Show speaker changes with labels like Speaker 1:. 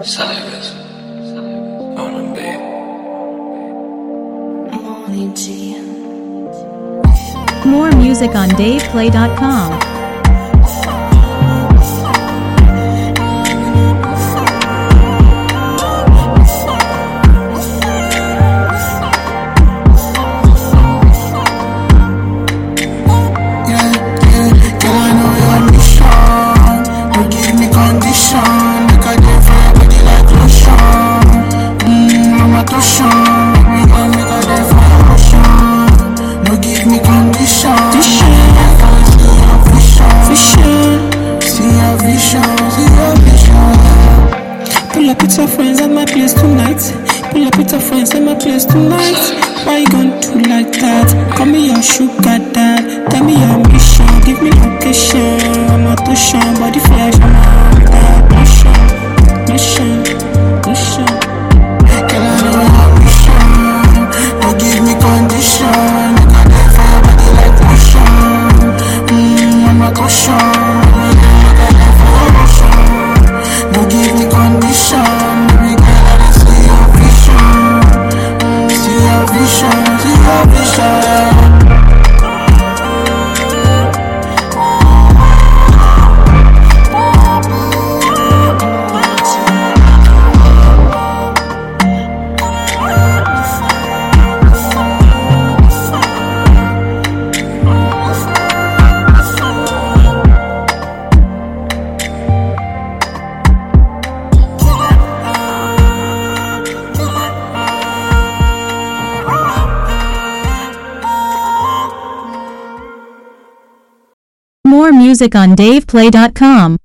Speaker 1: Cyrus on a beat.
Speaker 2: More music on DavePlay.com.
Speaker 3: Pull up with your friends at my place tonight. Pull up with your friends at my place tonight. Why you gon' do like that? Call me your sugar dad. Tell me your mission. Give me location. I'm a tuition. Body flash. I'm a mission.
Speaker 4: Girl, I know your mission. Don't give me condition. I got that fire body like lotion. I'm a caution. Don't give me condition, baby girl, I just see your vision. See your vision, see your vision.
Speaker 2: More music on DavePlay.com.